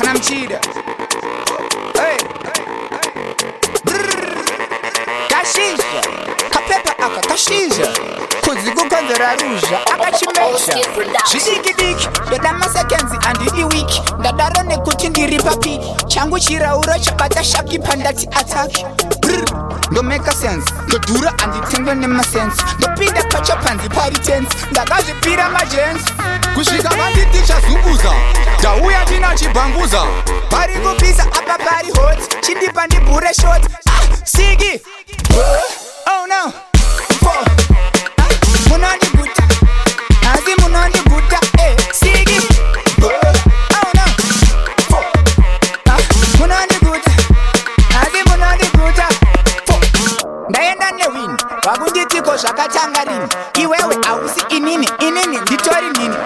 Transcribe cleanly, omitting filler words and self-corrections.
I'm cheater. Hey. Kashisha. Kapepa aka kashisha. Kudzi kukonzera ruzha akachimesha. Zvidiki ndoda masekenzi andidi wiki. Ndadaro nekuti ndiri papi. Changu chirauro chabata shaki pandati ataki. Don't make a sense. Ndodhura anditengwe nemasense. Ndopinda pacho panzi pari tense. Ndakazvipira majensi. Kusvika vanditi chazunguza tauya tina chibhanguza Pari kupisa apa pari hot. Chindipa ndibhure short. Sigi. Oh no.